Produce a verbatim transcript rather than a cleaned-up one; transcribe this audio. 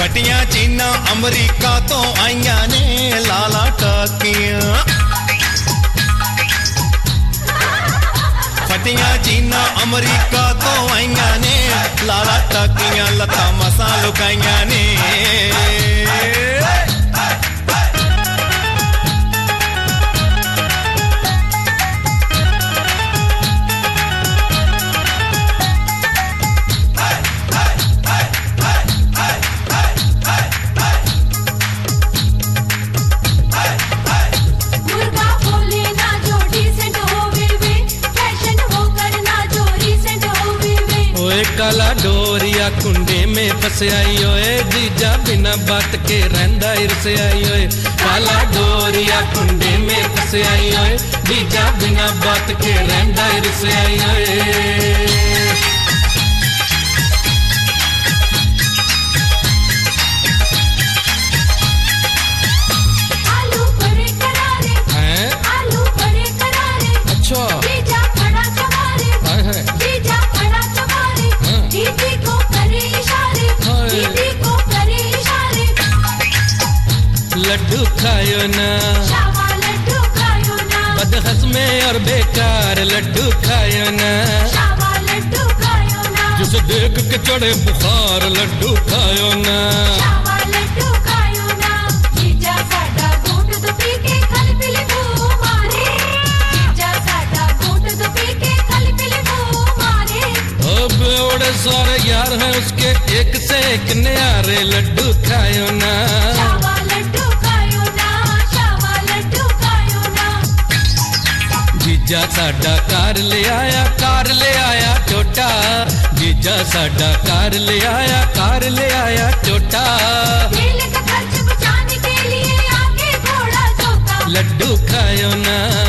फटियां चीना अमरीका तो आईया ने लाला टाकियां। फटियां चीना अमरीका तो आईया ने लाला टाकियां लता मसा लुकाइया ने। काला डोरिया कुंडे में फस आई ओए जीजा बिना बात के रहंदा इरस आई ओए। काला डोरिया कुंडे में फस आई ओए जीजा बिना बात के रहंदा इरस आई ओए। आलू बड़े करारे हैं, आलू बड़े करारे। अच्छा जीजा खड़ा चमारे, जीजा खड़ा चमारे। दीदी को करे इशारे, दीदी को करे इशारे। लड्डू खायो ना शावा लड्डू खायो ना, बदहज़्म और बेकार लड्डू खायो ना। शावा लड्डू खायो ना, जिसे देख के चढ़े बुखार लड्डू खायो ना। शावा लड्डू खायो ना। जीजा साडा घूंट दो पी के खल पिल मुंह मारे, जीजा साडा घूंट दो पी के खल पिल मुंह मारे। अब बड़े सारे यार हैं उसके एक से एक न्यारे लड्डू खायो ना। शावा लड्डू खायो ना, शावा लड्डू खायो ना। जीजा साडा कार ले आया कार ले आया छोटा। जीजा साडा कार ले आया कार ले आया छोटा। तेल का खर्च बचाने के लिए आगे घोड़ा जोता। लड्डू खायो ना।